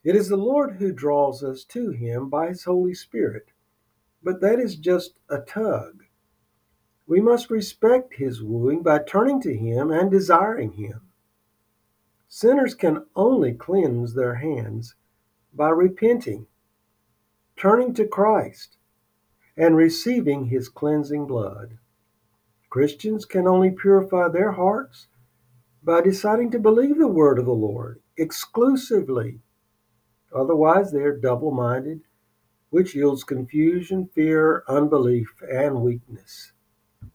It is the Lord who draws us to Him by His Holy Spirit, but that is just a tug. We must respect His wooing by turning to Him and desiring Him. Sinners can only cleanse their hands by repenting, turning to Christ, and receiving His cleansing blood. Christians can only purify their hearts by deciding to believe the word of the Lord exclusively. Otherwise, they are double minded, which yields confusion, fear, unbelief, and weakness.